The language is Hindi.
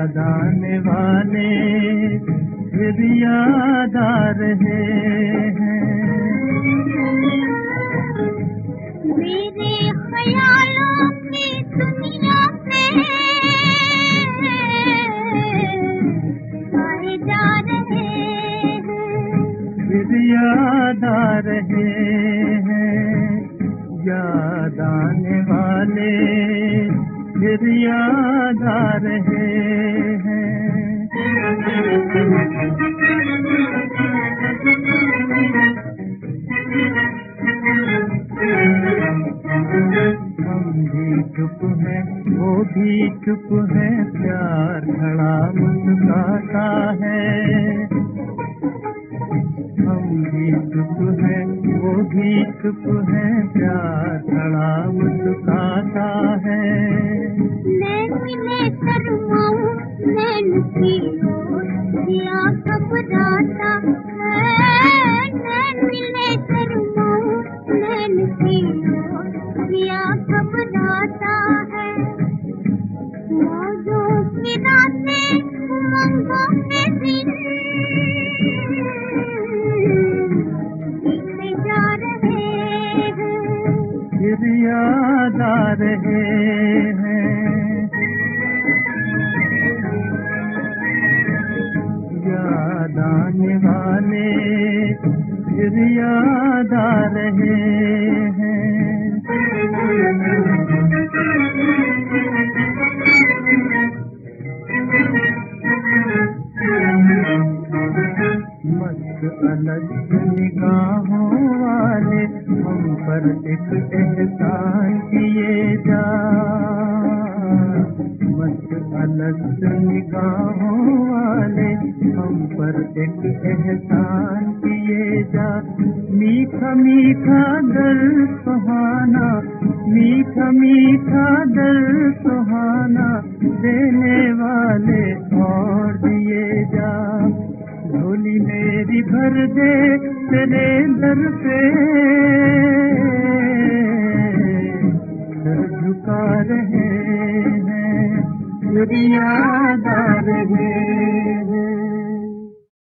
याद आने वाले फिर याद आ रहे हैं। मेरे ख्यालों की दुनिया में आए जा रहे हैं, फिर याद आ रहे हैं। याद आने वाले फिर याद आ रहे हैं। हम भी चुप हैं, वो भी चुप है, प्यार खड़ा मुस्कुराता है। हम भी चुप हैं, वो भी चुप है, प्यार खड़ा मुस्कुराता है। नैन मिले शर्माऊं नैन की ओर दिया घबराता है। नैन मिले शर्माऊं नैन की ओर दिया घबराता है। मौजों की रातें उमंगों के दिन बीते जा रहे हैं, फिर याद आ रहे हैं। याद आने वाले फिर याद आ रहे हैं। मस्त अलग निगाहों वाले हम पर एक एहसान किए जा। मस्त अलग निगाहों वाले हम पर एक एहसान किए जा। मीठा मीठा दर्द सुहाना, मीठा मीठा दर्द सुहाना देने वाले और दिए जा। झोली मेरी भर दे तेरे दर पे, सर झुका रहे हैं, फिर याद आ रहे